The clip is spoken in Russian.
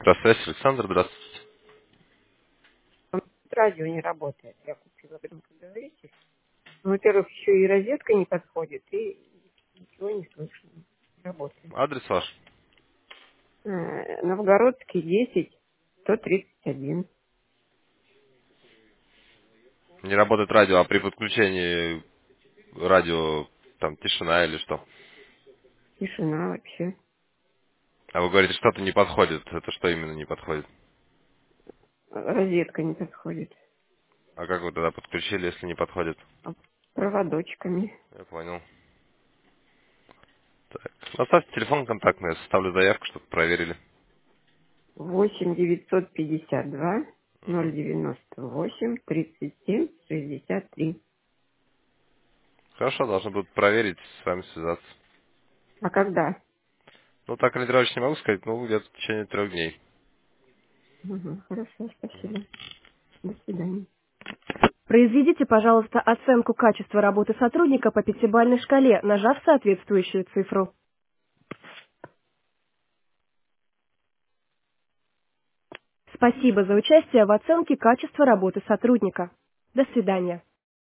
Здравствуйте, Александр, здравствуйте. Радио не работает. Я купила громко говорите. Ну, во-первых, еще и розетка не подходит, и ничего не слышно. Не работает. Адрес ваш? Новгородский 10, 131. Не работает радио, а при подключении радио там тишина или что? Тишина вообще. А вы говорите, что-то не подходит. Это что именно не подходит? Розетка не подходит. А как вы тогда подключили, если не подходит? А проводочками. Я понял. Так. Оставьте телефон контактный, я составлю заявку, чтобы проверили. 8 952 Мгм. 098 37 63. Хорошо, должны будут проверить, с вами связаться. А когда? Ну, так ориентировочно не могу сказать, ну, где-то в течение 3 дней. Хорошо, спасибо. До свидания. Произведите, пожалуйста, оценку качества работы сотрудника по пятибалльной шкале, нажав соответствующую цифру. Спасибо за участие в оценке качества работы сотрудника. До свидания.